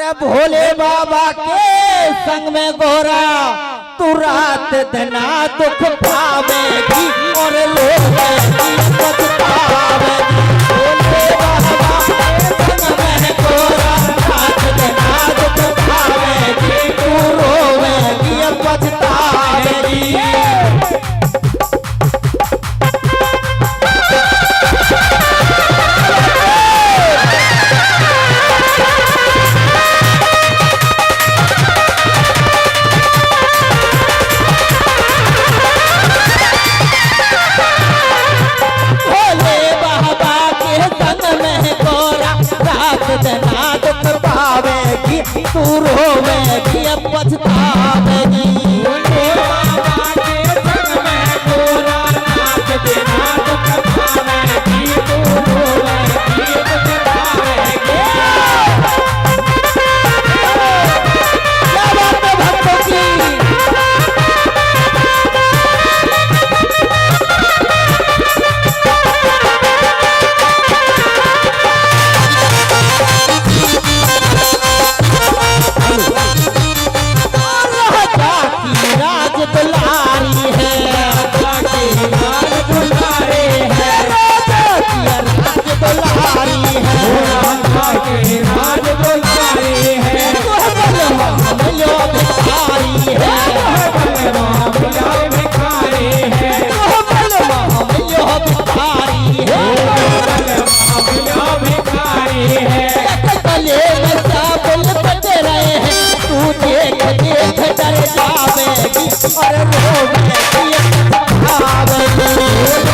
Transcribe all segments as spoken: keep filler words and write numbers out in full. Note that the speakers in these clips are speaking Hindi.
अरे भोले बाबा के संग में गोरा तू रात दिना दुख पावेगी और लोग पछतावेगी। भोले बाबा के संग में गोरा रात दिना दुख पावेगी तू रोवेगी और पछतावेगी। ना दुख पावेगी तू रोवेगी अब पछतावेगी। भोले बाबा के संग में गोरा नाच देना दुख पावेगी तू रोवेगी पछतावेगी। क्या बात है भक्तों की। दुलारी है राजा की राज दुलारी है राजा की राज दुलारी है राजा की राज दुलारी है बलवा मिलो भिखारी है बलवा मिलो भिखारी है बलवा मिलो भिखारी है बलवा मिलो भिखारी है। गले में साबुन बज रहे हैं तू देख देख डर जावेगी और रोवेगी पछतावेगी।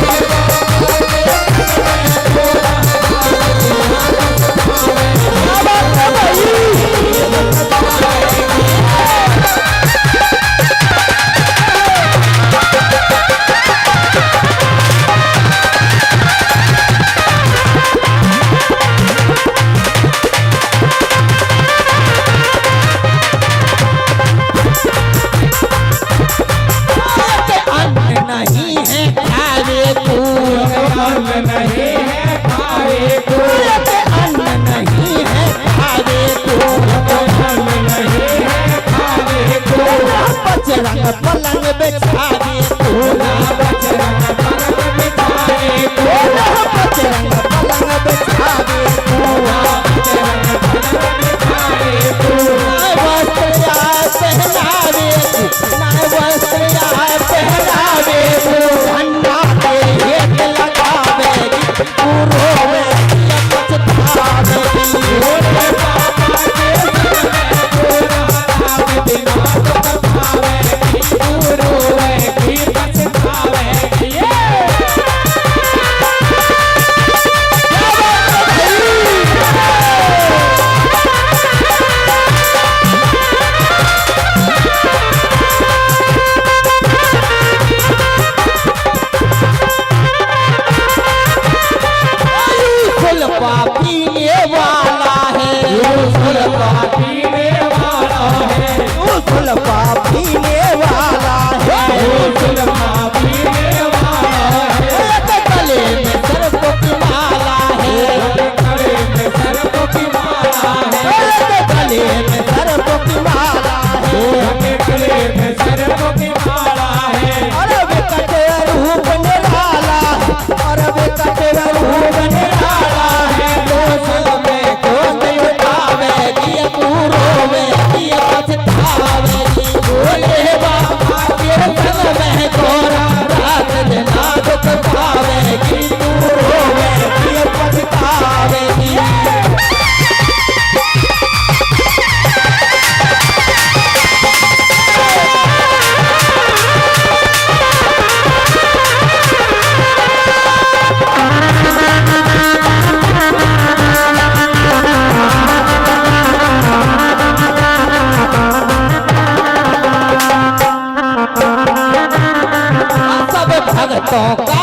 बजरंग पलंग बिछा दे तोला बजरंग पलंग बिछा दे तोला बजरंग पलंग बिछा दे तोला बजरंग पलंग बिछा दे तोला वस्त्र आए पहनावे नाय वस्त्र आए पहनावे झंडा पे हेत लगावेगी तू रोवेगी पछतावेगी। भोले बाबा के संग में गोरा रात दिना दुख पावेगी तू रोवेगी पछतावेगी। पीने वाला है सुलपा पीने वाला है सुलपा पीने वाला है सुलपा पीने वाला है। गले में सर्प की माला है गले में सर्प की माला है गले में सर्प की माला है गले में सर्प की माला है। और विकट रूप निराला और विकट रूप निराला है में कौन उठावेगी तू रोवेगी पछतावेगी। भोले बाबा के संग में गोरा रात दिना दुख पावेगी तू रोवेगी पछतावेगी। भक्तों का